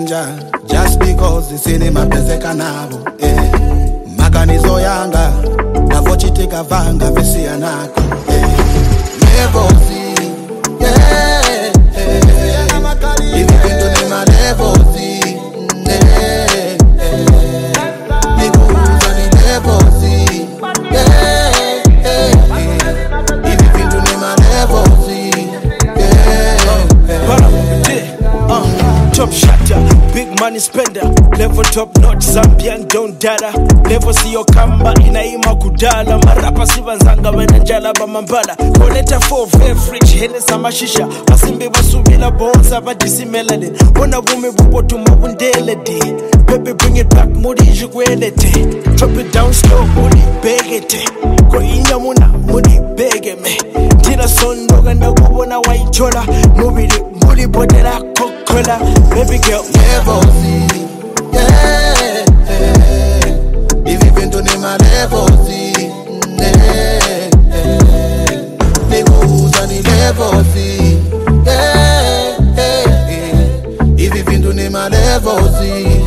ninachinja just because isini mapezeka nabo maganizo yanga navochitika vanga visia nako levozi hivi vindu ni malevozi nikuuza ni levozi hivi vindu ni malevozi top shatter, big money spender, level top notch, Zambian don't data, level siyo kamba inaima kudala, marapa sibanzanga wena njala bamambala, koleta 4 beverage, hene samashisha, masimbi basubila bonza badisi melanin, wana wume bubo tumabundelede, baby bring it back mudi jugwelete, drop it down slow mudi begete, ko inya mudi begeme, tira sondoga na kubona waichola, mubili mudi bodela kokola, baby girl levozi hivi vindu ni malevozi nikuuza ni levozi hivi vindu ni malevozi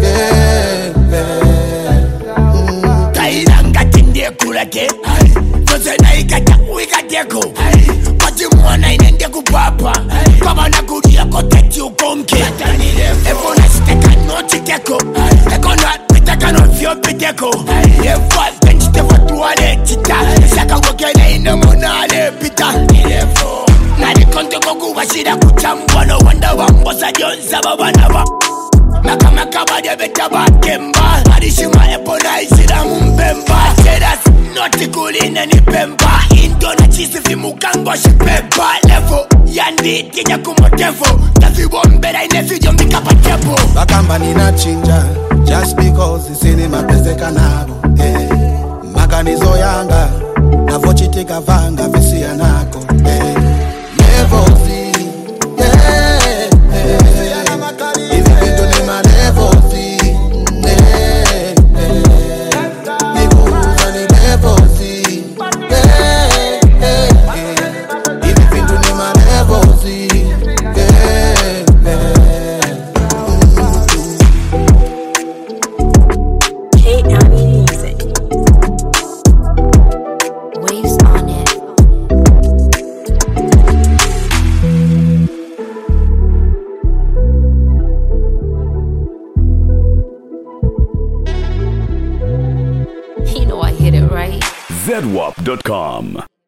kairanga tinde kurake tose na ikata uikateko pati mwana inende kupapa kama na kuria koteti ukonke efo na siteka noti teko eko na pitaka no fio piteko efo benchite watuale tita saka wakene ino monale pita na di konte koku washida kuchambwa no wanda wambosa jonza babanaba Maka bade beta bakemba Adishima epo na isira mumbemba Sedas noti kulina ni pemba Indo na chisi vimukango shipepa Levo yandi tinya kumotefo Tafi wombera inefidio mbika patepo Bakamba ninachinja just because isini mapezeka nabo maganizo yanga navochitika vanga visia nako levozi hivi vindu ni malevozi nikuuza ni levozi hivi vindu ni malevozi Music. Waves on it. You know I hit it right. ZWAP.com